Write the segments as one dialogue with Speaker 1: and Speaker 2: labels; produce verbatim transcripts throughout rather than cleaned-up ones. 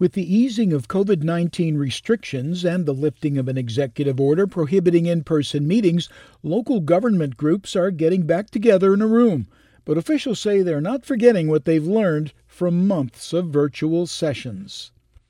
Speaker 1: With the easing of COVID nineteen restrictions and the lifting of an executive order prohibiting in-person meetings, local government groups are getting back together in a room. But officials say they're not forgetting what they've learned from months of virtual sessions.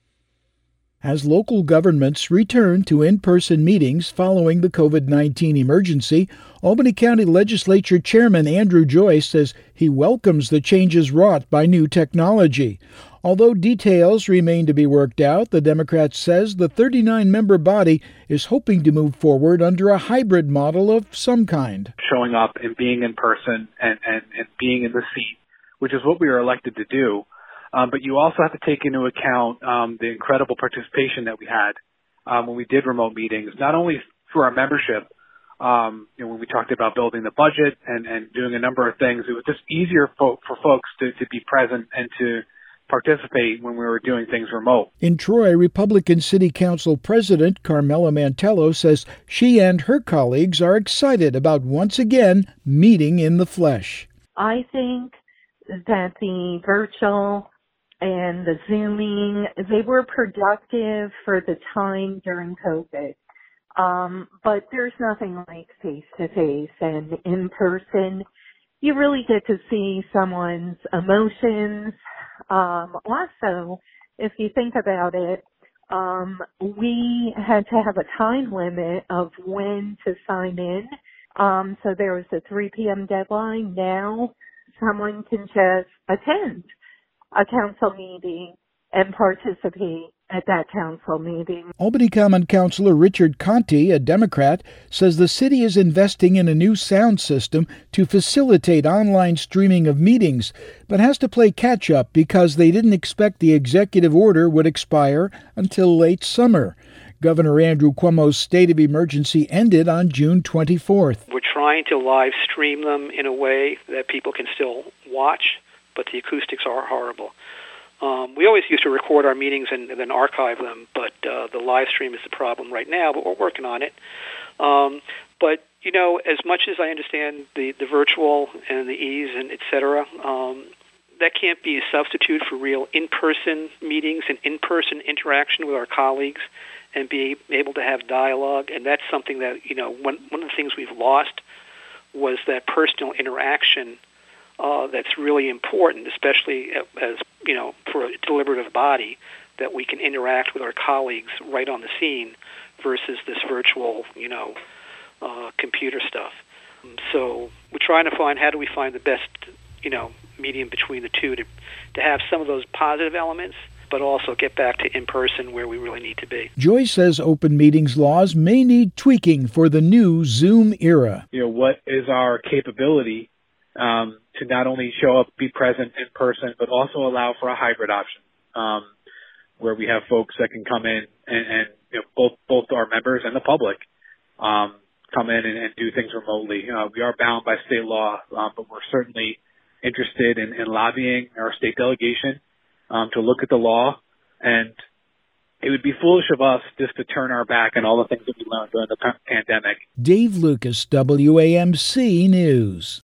Speaker 1: As local governments return to in-person meetings following the COVID nineteen emergency, Albany County Legislature Chairman Andrew Joyce says he welcomes the changes wrought by new technology. Although details remain to be worked out, the Democrat says the thirty-nine member body is hoping to move forward under a hybrid model of some kind.
Speaker 2: Showing up and being in person and, and, and being in the seat, which is what we were elected to do. Um, but you also have to take into account um, the incredible participation that we had um, when we did remote meetings, not only through our membership, um, you know, when we talked about building the budget and, and doing a number of things. It was just easier for, for folks to, to be present and to participate when we were doing things remote.
Speaker 1: In Troy, Republican City Council President Carmela Mantello says she and her colleagues are excited about once again meeting in the flesh.
Speaker 3: I think that the virtual and the Zooming, they were productive for the time during COVID. Um, but there's nothing like face-to-face and in person. You really get to see someone's emotions. Um, also, if you think about it, um, we had to have a time limit of when to sign in. Um, so there was a three p.m. deadline. Now someone can just attend a council meeting and participate at that council meeting.
Speaker 1: Albany Common Councilor Richard Conte, a Democrat, says the city is investing in a new sound system to facilitate online streaming of meetings, but has to play catch-up because they didn't expect the executive order would expire until late summer. Governor Andrew Cuomo's state of emergency ended on June twenty-fourth.
Speaker 4: We're trying to live stream them in a way that people can still watch, but the acoustics are horrible. Um, we always used to record our meetings and, and then archive them, but uh, the live stream is the problem right now, but we're working on it. Um, but, you know, as much as I understand the, the virtual and the ease and et cetera, um, that can't be a substitute for real in-person meetings and in-person interaction with our colleagues and be able to have dialogue. And that's something that, you know, one, one of the things we've lost was that personal interaction uh, that's really important, especially as, you know, for a deliberative body, that we can interact with our colleagues right on the scene versus this virtual, you know, uh, computer stuff. So we're trying to find, how do we find the best, you know, medium between the two to, to have some of those positive elements, but also get back to in-person where we really need to be.
Speaker 1: Joyce says open meetings laws may need tweaking for the new Zoom era.
Speaker 2: You know, what is our capability um, to not only show up, be present in person, but also allow for a hybrid option um, where we have folks that can come in and, and you know, both both our members and the public um, come in and, and do things remotely. Uh, we are bound by state law, uh, but we're certainly interested in, in lobbying our state delegation um, to look at the law, and it would be foolish of us just to turn our back on all the things that we learned during the pandemic.
Speaker 1: Dave Lucas, W A M C News.